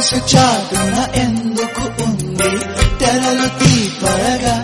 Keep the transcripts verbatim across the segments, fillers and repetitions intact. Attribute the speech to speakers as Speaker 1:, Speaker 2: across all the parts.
Speaker 1: మనసు చాటున ఎందుకు ఉంది తెరలు తీపరగా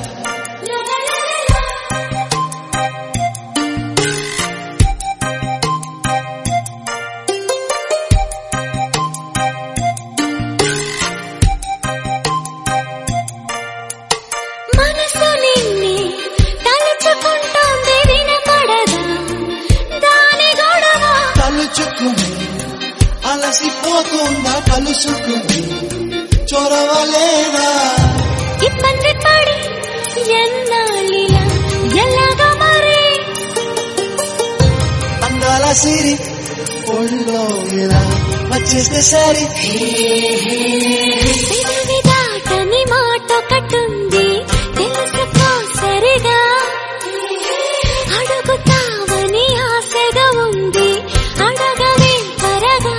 Speaker 2: మనసు నిన్ని తలుచుకుంటోంది వినపడదా దాని గొడవ
Speaker 1: తలుచుకుని అలసిపోతుందా కలుసుకుని చొరవలేదా
Speaker 2: ఇబ్బంది పడి ఎన్నాళ్ళిలా ఎలాగా మరి
Speaker 1: అందాల సిరి ఒళ్ళో ఇలా వచ్చేస్తే సరి
Speaker 2: పెదవి దాటని మాట కట్టుంది తెలుసుకో సరిగా అడుగుతావని ఆశగా ఉంది అడగవే త్వరగా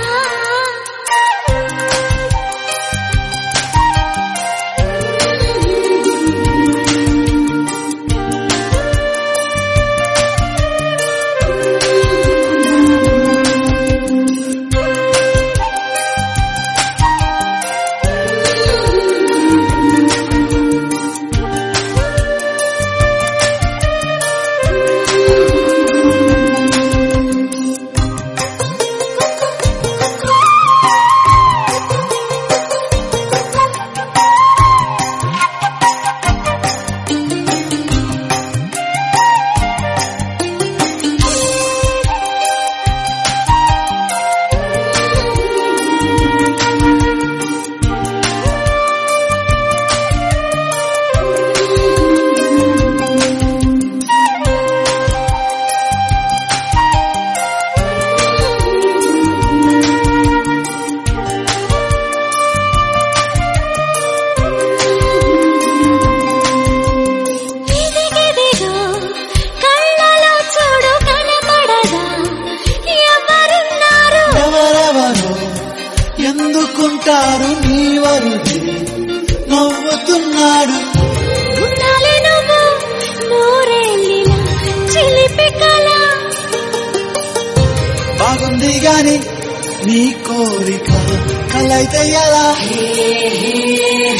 Speaker 1: ఎందుకుంటారు నీవరుడి నవ్వుతున్నాడు
Speaker 2: ఉండాలి నువ్వు నూరేళ్ళిలా చిలిపి కళ
Speaker 1: బాగుంది గాని నీ కోరిక కలైతే ఎలా